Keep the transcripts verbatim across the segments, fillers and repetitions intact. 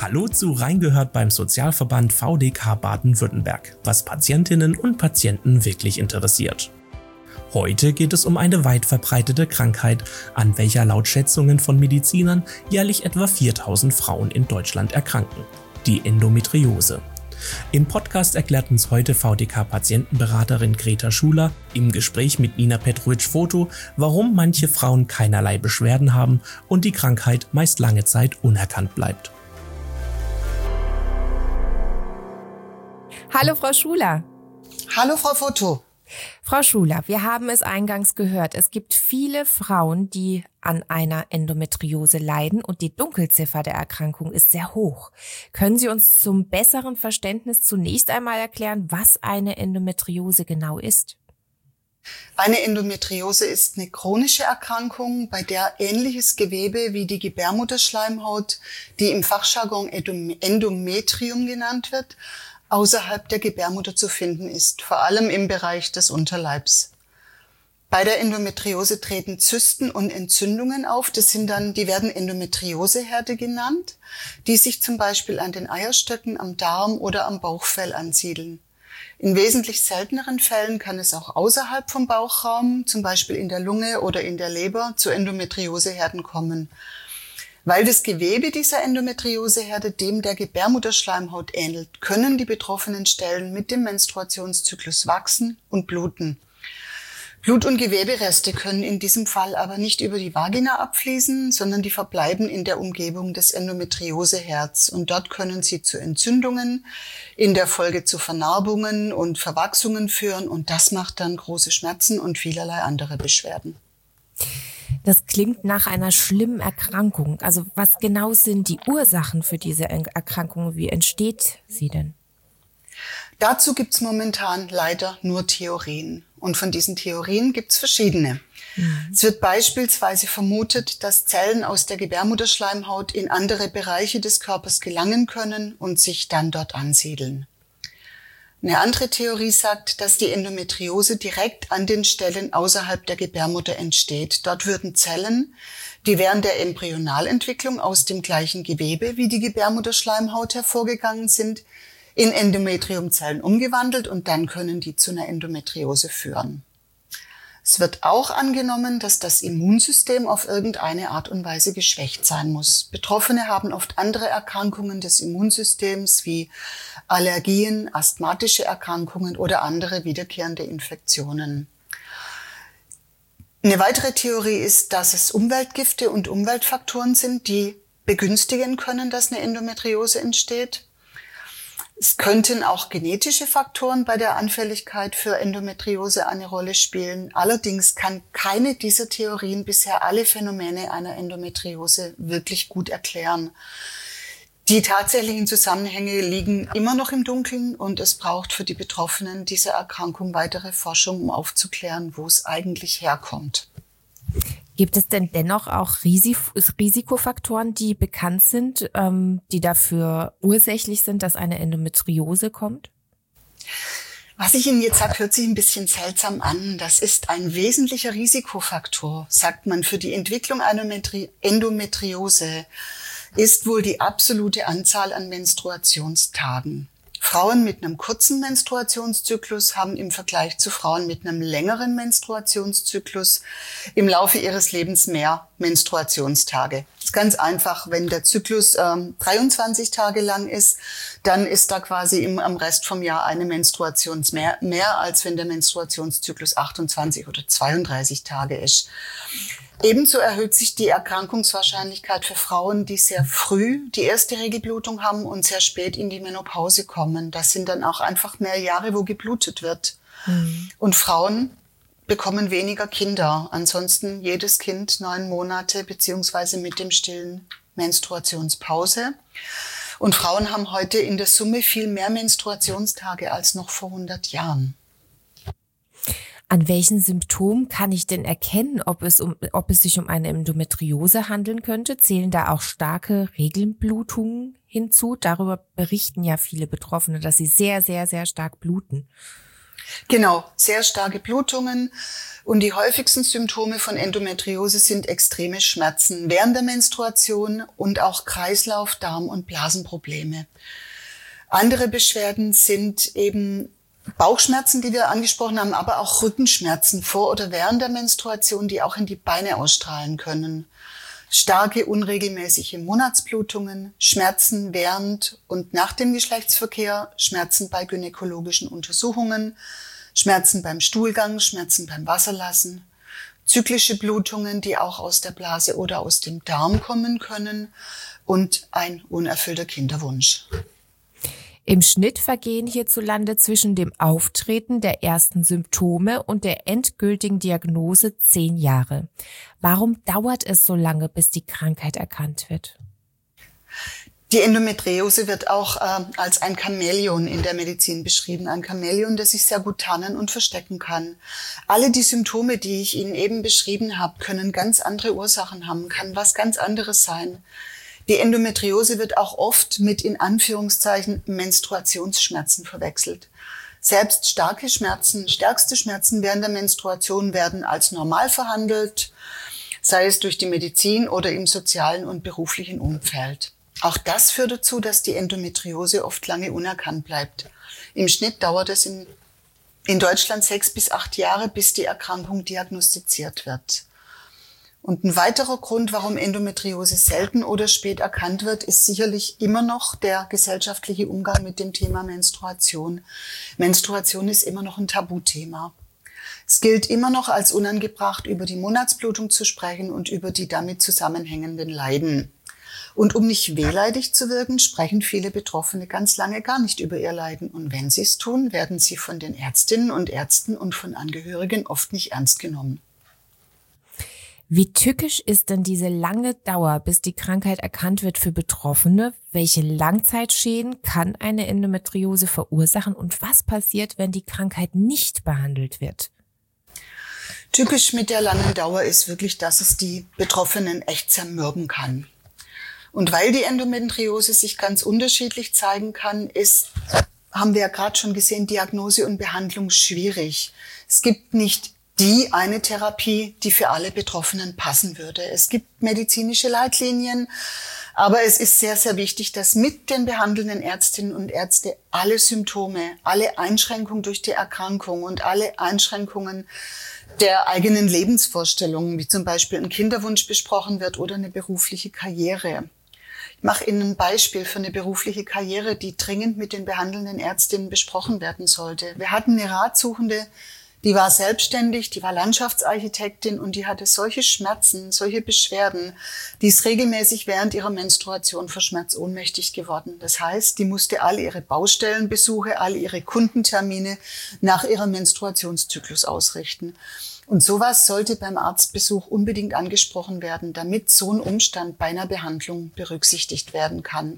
Hallo zu Reingehört beim Sozialverband V D K Baden-Württemberg, was Patientinnen und Patienten wirklich interessiert. Heute geht es um eine weit verbreitete Krankheit, an welcher laut Schätzungen von Medizinern jährlich etwa viertausend Frauen in Deutschland erkranken: die Endometriose. Im Podcast erklärt uns heute V D K-Patientenberaterin Greta Schuler im Gespräch mit Nina Petrovic-Foto, warum manche Frauen keinerlei Beschwerden haben und die Krankheit meist lange Zeit unerkannt bleibt. Hallo Frau Schuler. Hallo Frau Foto. Frau Schuler, wir haben es eingangs gehört. Es gibt viele Frauen, die an einer Endometriose leiden und die Dunkelziffer der Erkrankung ist sehr hoch. Können Sie uns zum besseren Verständnis zunächst einmal erklären, was eine Endometriose genau ist? Eine Endometriose ist eine chronische Erkrankung, bei der ähnliches Gewebe wie die Gebärmutterschleimhaut, die im Fachjargon Endometrium genannt wird, außerhalb der Gebärmutter zu finden ist, vor allem im Bereich des Unterleibs. Bei der Endometriose treten Zysten und Entzündungen auf. Das sind dann, die werden Endometrioseherde genannt, die sich zum Beispiel an den Eierstöcken, am Darm oder am Bauchfell ansiedeln. In wesentlich selteneren Fällen kann es auch außerhalb vom Bauchraum, zum Beispiel in der Lunge oder in der Leber, zu Endometrioseherden kommen. Weil das Gewebe dieser Endometrioseherde dem der Gebärmutterschleimhaut ähnelt, können die betroffenen Stellen mit dem Menstruationszyklus wachsen und bluten. Blut- und Gewebereste können in diesem Fall aber nicht über die Vagina abfließen, sondern die verbleiben in der Umgebung des Endometrioseherds. Und dort können sie zu Entzündungen, in der Folge zu Vernarbungen und Verwachsungen führen. Und das macht dann große Schmerzen und vielerlei andere Beschwerden. Das klingt nach einer schlimmen Erkrankung. Also was genau sind die Ursachen für diese Erkrankung? Wie entsteht sie denn? Dazu gibt's momentan leider nur Theorien. Und von diesen Theorien gibt's verschiedene. Mhm. Es wird beispielsweise vermutet, dass Zellen aus der Gebärmutterschleimhaut in andere Bereiche des Körpers gelangen können und sich dann dort ansiedeln. Eine andere Theorie sagt, dass die Endometriose direkt an den Stellen außerhalb der Gebärmutter entsteht. Dort würden Zellen, die während der Embryonalentwicklung aus dem gleichen Gewebe wie die Gebärmutterschleimhaut hervorgegangen sind, in Endometriumzellen umgewandelt und dann können die zu einer Endometriose führen. Es wird auch angenommen, dass das Immunsystem auf irgendeine Art und Weise geschwächt sein muss. Betroffene haben oft andere Erkrankungen des Immunsystems wie Allergien, asthmatische Erkrankungen oder andere wiederkehrende Infektionen. Eine weitere Theorie ist, dass es Umweltgifte und Umweltfaktoren sind, die begünstigen können, dass eine Endometriose entsteht. Es könnten auch genetische Faktoren bei der Anfälligkeit für Endometriose eine Rolle spielen. Allerdings kann keine dieser Theorien bisher alle Phänomene einer Endometriose wirklich gut erklären. Die tatsächlichen Zusammenhänge liegen immer noch im Dunkeln und es braucht für die Betroffenen dieser Erkrankung weitere Forschung, um aufzuklären, wo es eigentlich herkommt. Gibt es denn dennoch auch Risikofaktoren, die bekannt sind, ähm, die dafür ursächlich sind, dass eine Endometriose kommt? Was ich Ihnen jetzt sage, hört sich ein bisschen seltsam an. Das ist ein wesentlicher Risikofaktor, sagt man, für die Entwicklung einer Endometriose, ist wohl die absolute Anzahl an Menstruationstagen. Frauen mit einem kurzen Menstruationszyklus haben im Vergleich zu Frauen mit einem längeren Menstruationszyklus im Laufe ihres Lebens mehr Menstruationstage. Das ist ganz einfach, wenn der Zyklus ähm, dreiundzwanzig Tage lang ist, dann ist da quasi im, am Rest vom Jahr eine Menstruation mehr, mehr, als wenn der Menstruationszyklus achtundzwanzig oder zweiunddreißig Tage ist. Ebenso erhöht sich die Erkrankungswahrscheinlichkeit für Frauen, die sehr früh die erste Regelblutung haben und sehr spät in die Menopause kommen. Das sind dann auch einfach mehr Jahre, wo geblutet wird. Mhm. Und Frauen bekommen weniger Kinder. Ansonsten jedes Kind neun Monate beziehungsweise mit dem stillen Menstruationspause. Und Frauen haben heute in der Summe viel mehr Menstruationstage als noch vor hundert Jahren. An welchen Symptomen kann ich denn erkennen, ob es, um, ob es sich um eine Endometriose handeln könnte? Zählen da auch starke Regelblutungen hinzu? Darüber berichten ja viele Betroffene, dass sie sehr, sehr, sehr stark bluten. Genau, sehr starke Blutungen. Und die häufigsten Symptome von Endometriose sind extreme Schmerzen während der Menstruation und auch Kreislauf-, Darm- und Blasenprobleme. Andere Beschwerden sind eben Bauchschmerzen, die wir angesprochen haben, aber auch Rückenschmerzen vor oder während der Menstruation, die auch in die Beine ausstrahlen können. Starke, unregelmäßige Monatsblutungen, Schmerzen während und nach dem Geschlechtsverkehr, Schmerzen bei gynäkologischen Untersuchungen, Schmerzen beim Stuhlgang, Schmerzen beim Wasserlassen, zyklische Blutungen, die auch aus der Blase oder aus dem Darm kommen können und ein unerfüllter Kinderwunsch. Im Schnitt vergehen hierzulande zwischen dem Auftreten der ersten Symptome und der endgültigen Diagnose zehn Jahre. Warum dauert es so lange, bis die Krankheit erkannt wird? Die Endometriose wird auch äh, als ein Chamäleon in der Medizin beschrieben. Ein Chamäleon, das sich sehr gut tarnen und verstecken kann. Alle die Symptome, die ich Ihnen eben beschrieben habe, können ganz andere Ursachen haben, kann was ganz anderes sein. Die Endometriose wird auch oft mit in Anführungszeichen Menstruationsschmerzen verwechselt. Selbst starke Schmerzen, stärkste Schmerzen während der Menstruation werden als normal verhandelt, sei es durch die Medizin oder im sozialen und beruflichen Umfeld. Auch das führt dazu, dass die Endometriose oft lange unerkannt bleibt. Im Schnitt dauert es in, in Deutschland sechs bis acht Jahre, bis die Erkrankung diagnostiziert wird. Und ein weiterer Grund, warum Endometriose selten oder spät erkannt wird, ist sicherlich immer noch der gesellschaftliche Umgang mit dem Thema Menstruation. Menstruation ist immer noch ein Tabuthema. Es gilt immer noch als unangebracht, über die Monatsblutung zu sprechen und über die damit zusammenhängenden Leiden. Und um nicht wehleidig zu wirken, sprechen viele Betroffene ganz lange gar nicht über ihr Leiden. Und wenn sie es tun, werden sie von den Ärztinnen und Ärzten und von Angehörigen oft nicht ernst genommen. Wie tückisch ist denn diese lange Dauer, bis die Krankheit erkannt wird für Betroffene? Welche Langzeitschäden kann eine Endometriose verursachen und was passiert, wenn die Krankheit nicht behandelt wird? Typisch mit der langen Dauer ist wirklich, dass es die Betroffenen echt zermürben kann. Und weil die Endometriose sich ganz unterschiedlich zeigen kann, ist, haben wir ja gerade schon gesehen, Diagnose und Behandlung schwierig. Es gibt nicht die eine Therapie, die für alle Betroffenen passen würde. Es gibt medizinische Leitlinien, aber es ist sehr, sehr wichtig, dass mit den behandelnden Ärztinnen und Ärzten alle Symptome, alle Einschränkungen durch die Erkrankung und alle Einschränkungen der eigenen Lebensvorstellungen, wie zum Beispiel ein Kinderwunsch besprochen wird oder eine berufliche Karriere. Ich mache Ihnen ein Beispiel für eine berufliche Karriere, die dringend mit den behandelnden Ärztinnen besprochen werden sollte. Wir hatten eine Ratsuchende, die war selbstständig, die war Landschaftsarchitektin und die hatte solche Schmerzen, solche Beschwerden, die ist regelmäßig während ihrer Menstruation vor Schmerz ohnmächtig geworden. Das heißt, die musste alle ihre Baustellenbesuche, alle ihre Kundentermine nach ihrem Menstruationszyklus ausrichten. Und sowas sollte beim Arztbesuch unbedingt angesprochen werden, damit so ein Umstand bei einer Behandlung berücksichtigt werden kann.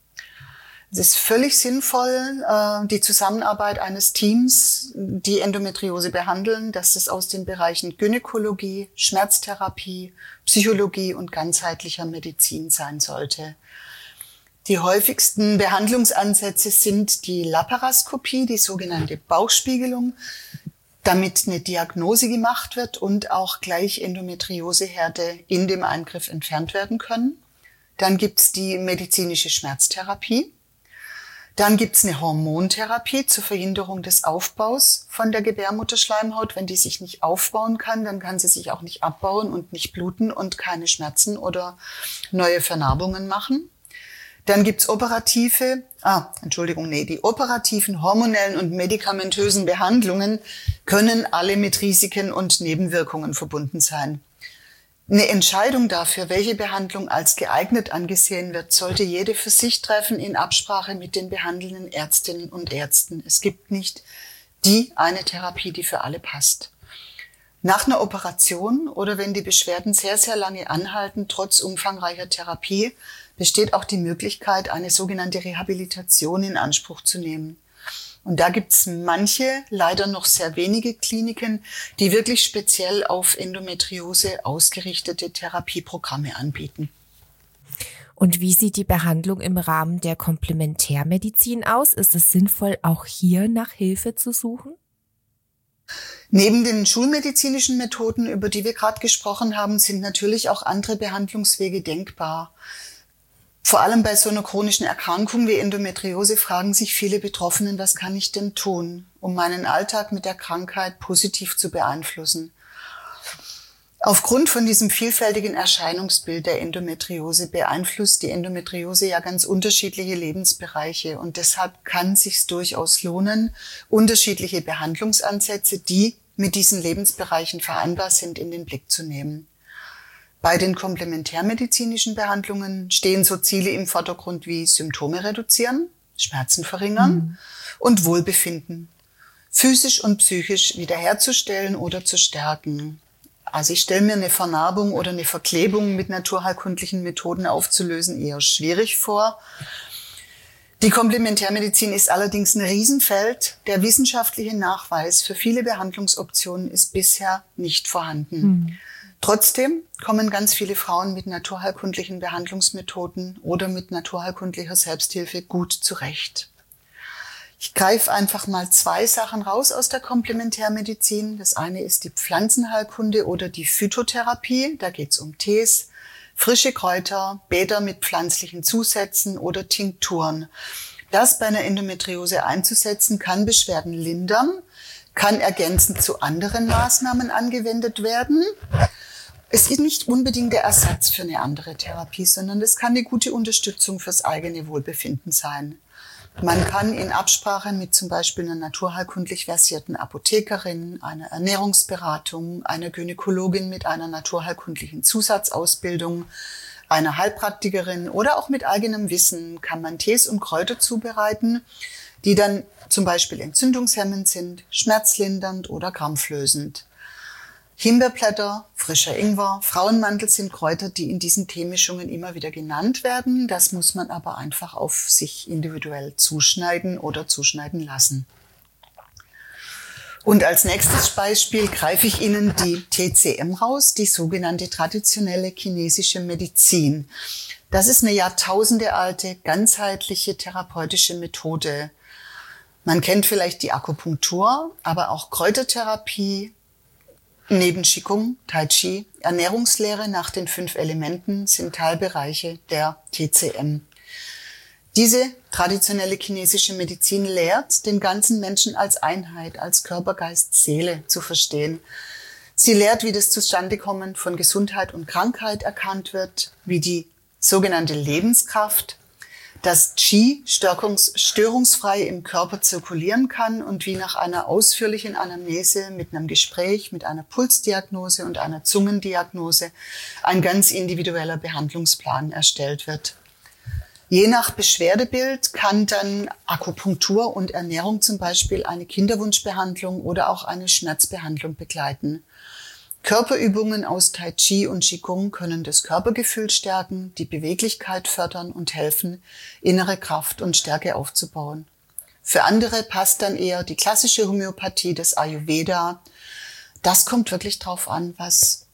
Es ist völlig sinnvoll, die Zusammenarbeit eines Teams, die Endometriose behandeln, dass das aus den Bereichen Gynäkologie, Schmerztherapie, Psychologie und ganzheitlicher Medizin sein sollte. Die häufigsten Behandlungsansätze sind die Laparoskopie, die sogenannte Bauchspiegelung, damit eine Diagnose gemacht wird und auch gleich Endometrioseherde in dem Eingriff entfernt werden können. Dann gibt's die medizinische Schmerztherapie. Dann gibt's eine Hormontherapie zur Verhinderung des Aufbaus von der Gebärmutterschleimhaut. Wenn die sich nicht aufbauen kann, dann kann sie sich auch nicht abbauen und nicht bluten und keine Schmerzen oder neue Vernarbungen machen. Dann gibt's operative, ah, Entschuldigung, nee, die operativen, hormonellen und medikamentösen Behandlungen können alle mit Risiken und Nebenwirkungen verbunden sein. Eine Entscheidung dafür, welche Behandlung als geeignet angesehen wird, sollte jede für sich treffen in Absprache mit den behandelnden Ärztinnen und Ärzten. Es gibt nicht die eine Therapie, die für alle passt. Nach einer Operation oder wenn die Beschwerden sehr, sehr lange anhalten, trotz umfangreicher Therapie, besteht auch die Möglichkeit, eine sogenannte Rehabilitation in Anspruch zu nehmen. Und da gibt's manche, leider noch sehr wenige Kliniken, die wirklich speziell auf Endometriose ausgerichtete Therapieprogramme anbieten. Und wie sieht die Behandlung im Rahmen der Komplementärmedizin aus? Ist es sinnvoll, auch hier nach Hilfe zu suchen? Neben den schulmedizinischen Methoden, über die wir gerade gesprochen haben, sind natürlich auch andere Behandlungswege denkbar. Vor allem bei so einer chronischen Erkrankung wie Endometriose fragen sich viele Betroffenen, was kann ich denn tun, um meinen Alltag mit der Krankheit positiv zu beeinflussen? Aufgrund von diesem vielfältigen Erscheinungsbild der Endometriose beeinflusst die Endometriose ja ganz unterschiedliche Lebensbereiche und deshalb kann es sich durchaus lohnen, unterschiedliche Behandlungsansätze, die mit diesen Lebensbereichen vereinbar sind, in den Blick zu nehmen. Bei den komplementärmedizinischen Behandlungen stehen so Ziele im Vordergrund wie Symptome reduzieren, Schmerzen verringern mhm. und Wohlbefinden, physisch und psychisch wiederherzustellen oder zu stärken. Also ich stelle mir eine Vernarbung oder eine Verklebung mit naturheilkundlichen Methoden aufzulösen eher schwierig vor. Die Komplementärmedizin ist allerdings ein Riesenfeld. Der wissenschaftliche Nachweis für viele Behandlungsoptionen ist bisher nicht vorhanden. Mhm. Trotzdem kommen ganz viele Frauen mit naturheilkundlichen Behandlungsmethoden oder mit naturheilkundlicher Selbsthilfe gut zurecht. Ich greife einfach mal zwei Sachen raus aus der Komplementärmedizin. Das eine ist die Pflanzenheilkunde oder die Phytotherapie. Da geht es um Tees, frische Kräuter, Bäder mit pflanzlichen Zusätzen oder Tinkturen. Das bei einer Endometriose einzusetzen, kann Beschwerden lindern, kann ergänzend zu anderen Maßnahmen angewendet werden. Es ist nicht unbedingt der Ersatz für eine andere Therapie, sondern es kann eine gute Unterstützung fürs eigene Wohlbefinden sein. Man kann in Absprache mit zum Beispiel einer naturheilkundlich versierten Apothekerin, einer Ernährungsberatung, einer Gynäkologin mit einer naturheilkundlichen Zusatzausbildung, einer Heilpraktikerin oder auch mit eigenem Wissen kann man Tees und Kräuter zubereiten, die dann zum Beispiel entzündungshemmend sind, schmerzlindernd oder krampflösend. Himbeerblätter, frischer Ingwer, Frauenmantel sind Kräuter, die in diesen Teemischungen immer wieder genannt werden. Das muss man aber einfach auf sich individuell zuschneiden oder zuschneiden lassen. Und als nächstes Beispiel greife ich Ihnen die T C M raus, die sogenannte traditionelle chinesische Medizin. Das ist eine jahrtausendealte, ganzheitliche therapeutische Methode. Man kennt vielleicht die Akupunktur, aber auch Kräutertherapie, neben Qigong, Tai Chi, Ernährungslehre nach den fünf Elementen sind Teilbereiche der T C M. Diese traditionelle chinesische Medizin lehrt, den ganzen Menschen als Einheit, als Körper, Geist, Seele zu verstehen. Sie lehrt, wie das Zustandekommen von Gesundheit und Krankheit erkannt wird, wie die sogenannte Lebenskraft, dass Qi störungsfrei im Körper zirkulieren kann und wie nach einer ausführlichen Anamnese mit einem Gespräch, mit einer Pulsdiagnose und einer Zungendiagnose ein ganz individueller Behandlungsplan erstellt wird. Je nach Beschwerdebild kann dann Akupunktur und Ernährung zum Beispiel eine Kinderwunschbehandlung oder auch eine Schmerzbehandlung begleiten. Körperübungen aus Tai Chi und Qigong können das Körpergefühl stärken, die Beweglichkeit fördern und helfen, innere Kraft und Stärke aufzubauen. Für andere passt dann eher die klassische Homöopathie, das Ayurveda. Das kommt wirklich drauf an, was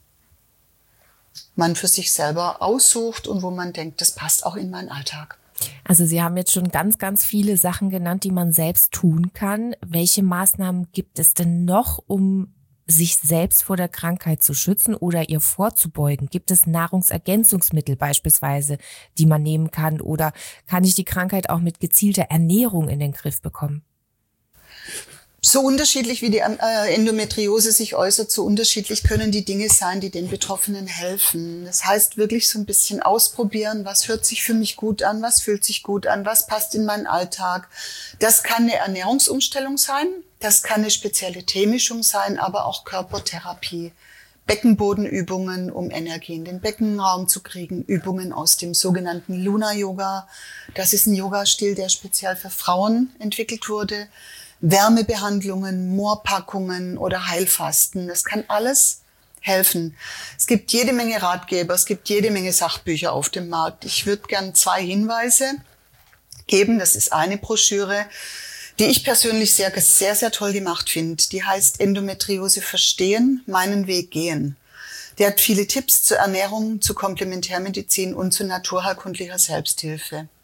man für sich selber aussucht und wo man denkt, das passt auch in meinen Alltag. Also Sie haben jetzt schon ganz, ganz viele Sachen genannt, die man selbst tun kann. Welche Maßnahmen gibt es denn noch, um sich selbst vor der Krankheit zu schützen oder ihr vorzubeugen? Gibt es Nahrungsergänzungsmittel beispielsweise, die man nehmen kann? Oder kann ich die Krankheit auch mit gezielter Ernährung in den Griff bekommen? So unterschiedlich wie die Endometriose sich äußert, so unterschiedlich können die Dinge sein, die den Betroffenen helfen. Das heißt wirklich so ein bisschen ausprobieren, was hört sich für mich gut an, was fühlt sich gut an, was passt in meinen Alltag. Das kann eine Ernährungsumstellung sein, das kann eine spezielle Teemischung sein, aber auch Körpertherapie. Beckenbodenübungen, um Energie in den Beckenraum zu kriegen, Übungen aus dem sogenannten Luna-Yoga. Das ist ein Yoga-Stil, der speziell für Frauen entwickelt wurde. Wärmebehandlungen, Moorpackungen oder Heilfasten. Das kann alles helfen. Es gibt jede Menge Ratgeber, es gibt jede Menge Sachbücher auf dem Markt. Ich würde gern zwei Hinweise geben. Das ist eine Broschüre, die ich persönlich sehr, sehr, sehr toll gemacht finde. Die heißt Endometriose verstehen, meinen Weg gehen. Die hat viele Tipps zur Ernährung, zu Komplementärmedizin und zu naturheilkundlicher Selbsthilfe.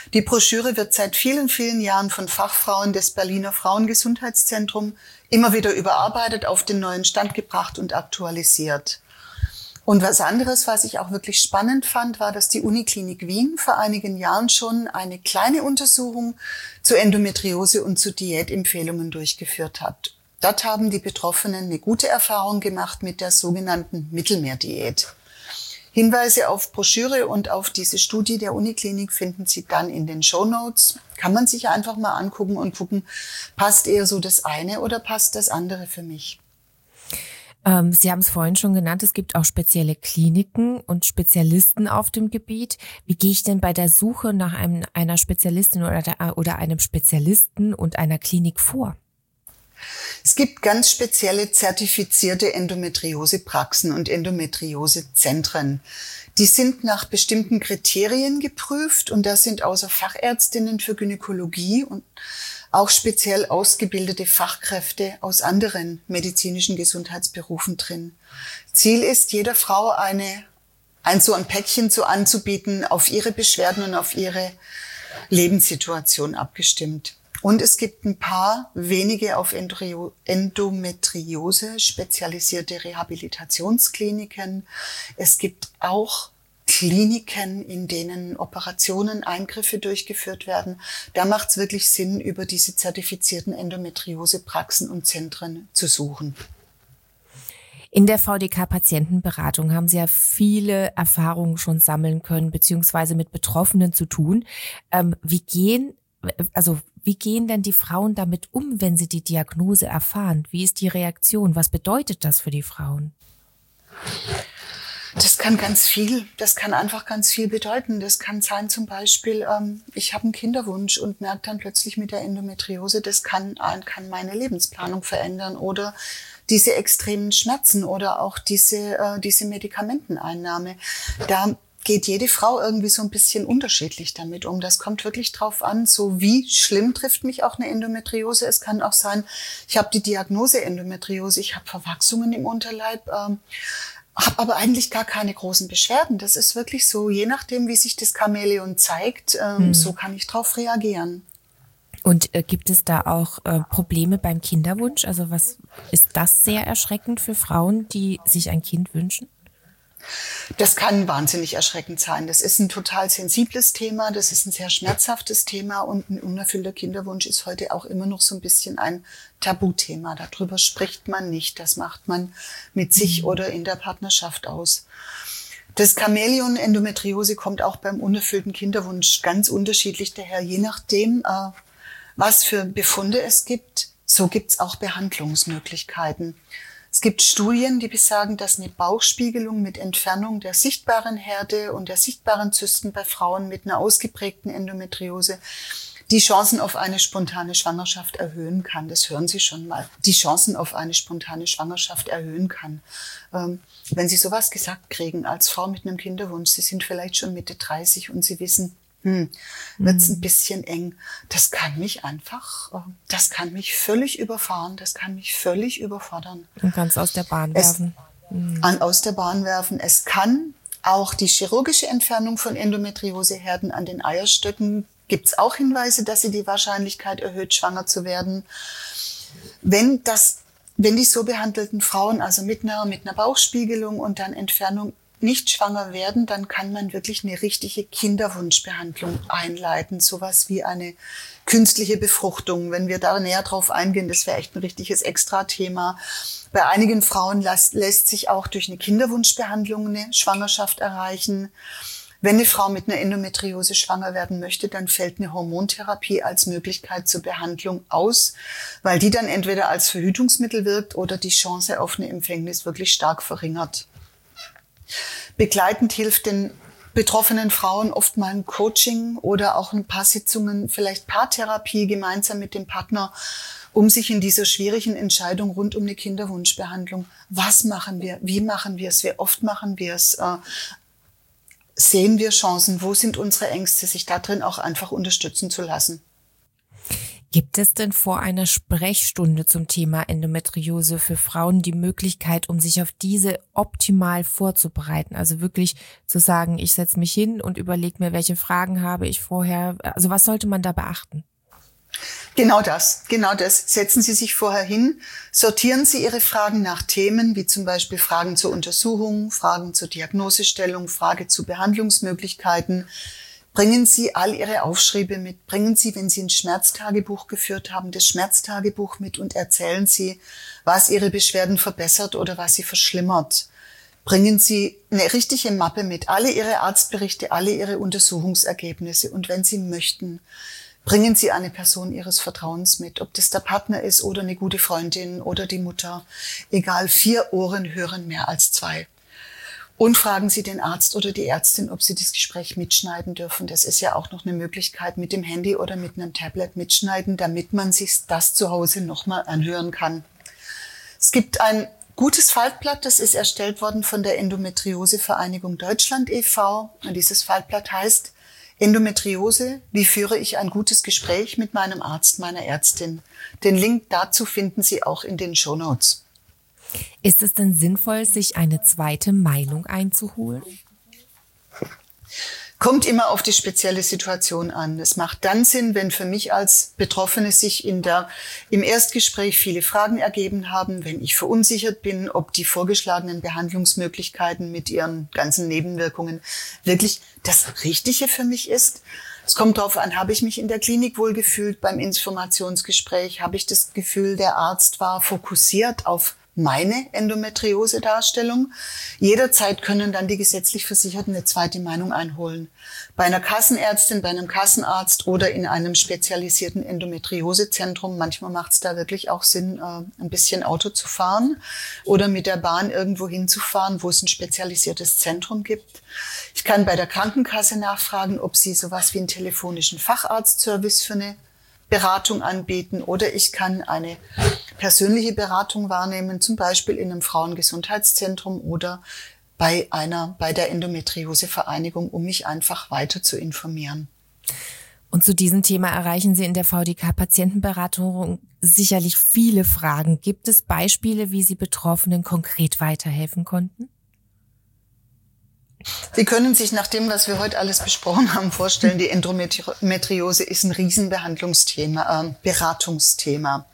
Die Broschüre wird seit vielen, vielen Jahren von Fachfrauen des Berliner Frauengesundheitszentrums immer wieder überarbeitet, auf den neuen Stand gebracht und aktualisiert. Und was anderes, was ich auch wirklich spannend fand, war, dass die Uniklinik Wien vor einigen Jahren schon eine kleine Untersuchung zu Endometriose und zu Diätempfehlungen durchgeführt hat. Dort haben die Betroffenen eine gute Erfahrung gemacht mit der sogenannten Mittelmeerdiät. Hinweise auf Broschüre und auf diese Studie der Uniklinik finden Sie dann in den Shownotes. Kann man sich einfach mal angucken und gucken, passt eher so das eine oder passt das andere für mich? Ähm, Sie haben es vorhin schon genannt, es gibt auch spezielle Kliniken und Spezialisten auf dem Gebiet. Wie gehe ich denn bei der Suche nach einem, einer Spezialistin oder, der, oder einem Spezialisten und einer Klinik vor? Es gibt ganz spezielle zertifizierte Endometriosepraxen und Endometriosezentren. Die sind nach bestimmten Kriterien geprüft und da sind außer Fachärztinnen für Gynäkologie und auch speziell ausgebildete Fachkräfte aus anderen medizinischen Gesundheitsberufen drin. Ziel ist, jeder Frau eine, ein so ein Päckchen so anzubieten, auf ihre Beschwerden und auf ihre Lebenssituation abgestimmt. Und es gibt ein paar wenige auf Endometriose spezialisierte Rehabilitationskliniken. Es gibt auch Kliniken, in denen Operationen, Eingriffe durchgeführt werden. Da macht es wirklich Sinn, über diese zertifizierten Endometriosepraxen und Zentren zu suchen. In der V D K-Patientenberatung haben Sie ja viele Erfahrungen schon sammeln können, beziehungsweise mit Betroffenen zu tun. Ähm, wie gehen, also Wie gehen denn die Frauen damit um, wenn sie die Diagnose erfahren? Wie ist die Reaktion? Was bedeutet das für die Frauen? Das kann ganz viel, das kann einfach ganz viel bedeuten. Das kann sein zum Beispiel, ähm, ich habe einen Kinderwunsch und merke dann plötzlich mit der Endometriose, das kann, kann meine Lebensplanung verändern oder diese extremen Schmerzen oder auch diese, äh, diese Medikamenteneinnahme. Da geht jede Frau irgendwie so ein bisschen unterschiedlich damit um. Das kommt wirklich drauf an, so wie schlimm trifft mich auch eine Endometriose. Es kann auch sein, ich habe die Diagnose Endometriose, ich habe Verwachsungen im Unterleib, ähm, habe aber eigentlich gar keine großen Beschwerden. Das ist wirklich so, je nachdem, wie sich das Chamäleon zeigt, ähm, hm. so kann ich drauf reagieren. Und äh, gibt es da auch äh, Probleme beim Kinderwunsch? Also was ist das sehr erschreckend für Frauen, die sich ein Kind wünschen? Das kann wahnsinnig erschreckend sein. Das ist ein total sensibles Thema, das ist ein sehr schmerzhaftes Thema und ein unerfüllter Kinderwunsch ist heute auch immer noch so ein bisschen ein Tabuthema. Darüber spricht man nicht, das macht man mit sich oder in der Partnerschaft aus. Das Chamäleon Endometriose kommt auch beim unerfüllten Kinderwunsch ganz unterschiedlich daher, je nachdem, äh, was für Befunde es gibt. So gibt's auch Behandlungsmöglichkeiten. Es gibt Studien, die besagen, dass eine Bauchspiegelung mit Entfernung der sichtbaren Herde und der sichtbaren Zysten bei Frauen mit einer ausgeprägten Endometriose die Chancen auf eine spontane Schwangerschaft erhöhen kann. Das hören Sie schon mal. Die Chancen auf eine spontane Schwangerschaft erhöhen kann. Ähm, wenn Sie sowas gesagt kriegen als Frau mit einem Kinderwunsch, Sie sind vielleicht schon Mitte dreißig und Sie wissen, Hm, wird's ein bisschen eng. Das kann mich einfach, das kann mich völlig überfahren, das kann mich völlig überfordern. Und ganz aus der Bahn werfen. Es, mhm. an, aus der Bahn werfen. Es kann auch die chirurgische Entfernung von Endometrioseherden an den Eierstöcken, gibt's auch Hinweise, dass sie die Wahrscheinlichkeit erhöht, schwanger zu werden. Wenn das, wenn die so behandelten Frauen, also mit einer, mit einer Bauchspiegelung und dann Entfernung, nicht schwanger werden, dann kann man wirklich eine richtige Kinderwunschbehandlung einleiten. Sowas wie eine künstliche Befruchtung. Wenn wir da näher drauf eingehen, das wäre echt ein richtiges Extra-Thema. Bei einigen Frauen lässt, lässt sich auch durch eine Kinderwunschbehandlung eine Schwangerschaft erreichen. Wenn eine Frau mit einer Endometriose schwanger werden möchte, dann fällt eine Hormontherapie als Möglichkeit zur Behandlung aus, weil die dann entweder als Verhütungsmittel wirkt oder die Chance auf eine Empfängnis wirklich stark verringert. Begleitend hilft den betroffenen Frauen oft mal ein Coaching oder auch ein paar Sitzungen, vielleicht Paartherapie gemeinsam mit dem Partner, um sich in dieser schwierigen Entscheidung rund um eine Kinderwunschbehandlung, was machen wir, wie machen wir es, wie oft machen wir es, äh, sehen wir Chancen, wo sind unsere Ängste, sich da drin auch einfach unterstützen zu lassen. Gibt es denn vor einer Sprechstunde zum Thema Endometriose für Frauen die Möglichkeit, um sich auf diese optimal vorzubereiten? Also wirklich zu sagen, ich setze mich hin und überlege mir, welche Fragen habe ich vorher. Also was sollte man da beachten? Genau das, genau das. Setzen Sie sich vorher hin, sortieren Sie Ihre Fragen nach Themen, wie zum Beispiel Fragen zur Untersuchung, Fragen zur Diagnosestellung, Frage zu Behandlungsmöglichkeiten. Bringen Sie all Ihre Aufschriebe mit, bringen Sie, wenn Sie ein Schmerztagebuch geführt haben, das Schmerztagebuch mit und erzählen Sie, was Ihre Beschwerden verbessert oder was sie verschlimmert. Bringen Sie eine richtige Mappe mit, alle Ihre Arztberichte, alle Ihre Untersuchungsergebnisse und wenn Sie möchten, bringen Sie eine Person Ihres Vertrauens mit, ob das der Partner ist oder eine gute Freundin oder die Mutter. Egal, vier Ohren hören mehr als zwei. Und fragen Sie den Arzt oder die Ärztin, ob Sie das Gespräch mitschneiden dürfen. Das ist ja auch noch eine Möglichkeit mit dem Handy oder mit einem Tablet mitschneiden, damit man sich das zu Hause nochmal anhören kann. Es gibt ein gutes Faltblatt, das ist erstellt worden von der Endometriose-Vereinigung Deutschland e V Und dieses Faltblatt heißt Endometriose, wie führe ich ein gutes Gespräch mit meinem Arzt, meiner Ärztin? Den Link dazu finden Sie auch in den Shownotes. Ist es denn sinnvoll, sich eine zweite Meinung einzuholen? Kommt immer auf die spezielle Situation an. Es macht dann Sinn, wenn für mich als Betroffene sich in der, im Erstgespräch viele Fragen ergeben haben, wenn ich verunsichert bin, ob die vorgeschlagenen Behandlungsmöglichkeiten mit ihren ganzen Nebenwirkungen wirklich das Richtige für mich ist. Es kommt darauf an, habe ich mich in der Klinik wohlgefühlt beim Informationsgespräch? Habe ich das Gefühl, der Arzt war fokussiert auf meine Endometriose-Darstellung? Jederzeit können dann die gesetzlich Versicherten eine zweite Meinung einholen. Bei einer Kassenärztin, bei einem Kassenarzt oder in einem spezialisierten Endometriosezentrum. Manchmal macht es da wirklich auch Sinn, ein bisschen Auto zu fahren oder mit der Bahn irgendwo hinzufahren, wo es ein spezialisiertes Zentrum gibt. Ich kann bei der Krankenkasse nachfragen, ob sie sowas wie einen telefonischen Facharztservice für eine Beratung anbieten oder ich kann eine persönliche Beratung wahrnehmen, zum Beispiel in einem Frauengesundheitszentrum oder bei einer, bei der Endometriose-Vereinigung, um mich einfach weiter zu informieren. Und zu diesem Thema erreichen Sie in der V D K-Patientenberatung sicherlich viele Fragen. Gibt es Beispiele, wie Sie Betroffenen konkret weiterhelfen konnten? Sie können sich nach dem, was wir heute alles besprochen haben, vorstellen, die Endometriose ist ein Riesenbehandlungsthema, äh, Beratungsthema.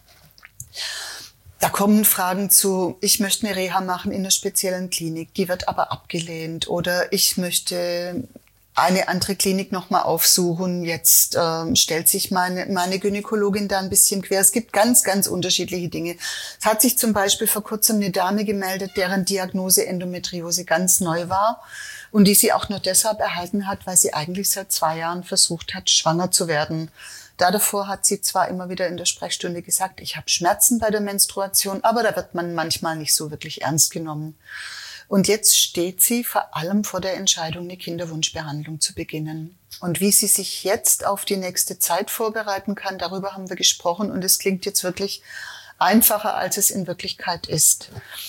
Da kommen Fragen zu, ich möchte eine Reha machen in einer speziellen Klinik, die wird aber abgelehnt. Oder ich möchte eine andere Klinik nochmal aufsuchen, jetzt äh, stellt sich meine, meine Gynäkologin da ein bisschen quer. Es gibt ganz, ganz unterschiedliche Dinge. Es hat sich zum Beispiel vor kurzem eine Dame gemeldet, deren Diagnose Endometriose ganz neu war und die sie auch nur deshalb erhalten hat, weil sie eigentlich seit zwei Jahren versucht hat, schwanger zu werden. Da davor hat sie zwar immer wieder in der Sprechstunde gesagt, ich habe Schmerzen bei der Menstruation, aber da wird man manchmal nicht so wirklich ernst genommen. Und jetzt steht sie vor allem vor der Entscheidung, eine Kinderwunschbehandlung zu beginnen. Und wie sie sich jetzt auf die nächste Zeit vorbereiten kann, darüber haben wir gesprochen. Und es klingt jetzt wirklich einfacher, als es in Wirklichkeit ist.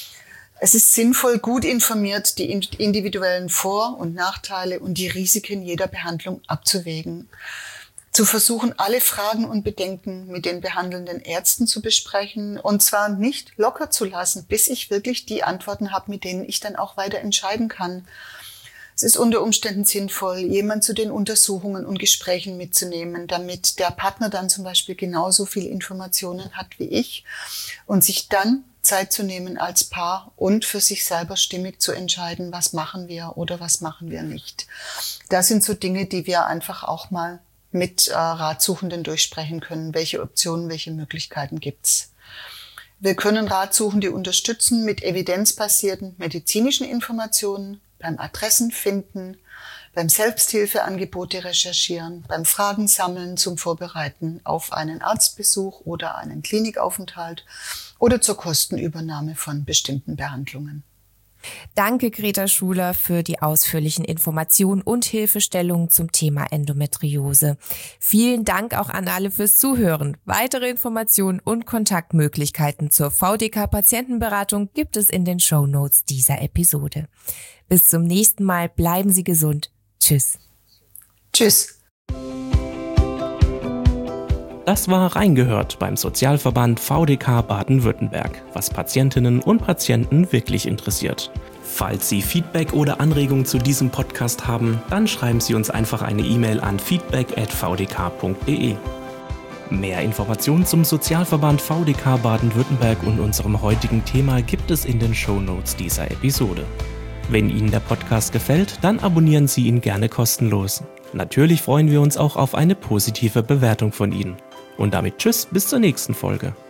Es ist sinnvoll, gut informiert die individuellen Vor- und Nachteile und die Risiken jeder Behandlung abzuwägen. Zu versuchen, alle Fragen und Bedenken mit den behandelnden Ärzten zu besprechen und zwar nicht locker zu lassen, bis ich wirklich die Antworten habe, mit denen ich dann auch weiter entscheiden kann. Es ist unter Umständen sinnvoll, jemanden zu den Untersuchungen und Gesprächen mitzunehmen, damit der Partner dann zum Beispiel genauso viel Informationen hat wie ich und sich dann Zeit zu nehmen als Paar und für sich selber stimmig zu entscheiden, was machen wir oder was machen wir nicht. Das sind so Dinge, die wir einfach auch mal mit äh, Ratsuchenden durchsprechen können. Welche Optionen, welche Möglichkeiten gibt's? Wir können Ratsuchende unterstützen mit evidenzbasierten medizinischen Informationen, beim Adressen finden, beim Selbsthilfeangebote recherchieren, beim Fragen sammeln zum Vorbereiten auf einen Arztbesuch oder einen Klinikaufenthalt oder zur Kostenübernahme von bestimmten Behandlungen. Danke, Greta Schuler, für die ausführlichen Informationen und Hilfestellungen zum Thema Endometriose. Vielen Dank auch an alle fürs Zuhören. Weitere Informationen und Kontaktmöglichkeiten zur V D K-Patientenberatung gibt es in den Shownotes dieser Episode. Bis zum nächsten Mal. Bleiben Sie gesund. Tschüss. Tschüss. Das war Reingehört beim Sozialverband V D K Baden-Württemberg, was Patientinnen und Patienten wirklich interessiert. Falls Sie Feedback oder Anregungen zu diesem Podcast haben, dann schreiben Sie uns einfach eine E-Mail an feedback at v d k punkt d e. Mehr Informationen zum Sozialverband V D K Baden-Württemberg und unserem heutigen Thema gibt es in den Shownotes dieser Episode. Wenn Ihnen der Podcast gefällt, dann abonnieren Sie ihn gerne kostenlos. Natürlich freuen wir uns auch auf eine positive Bewertung von Ihnen. Und damit tschüss, bis zur nächsten Folge.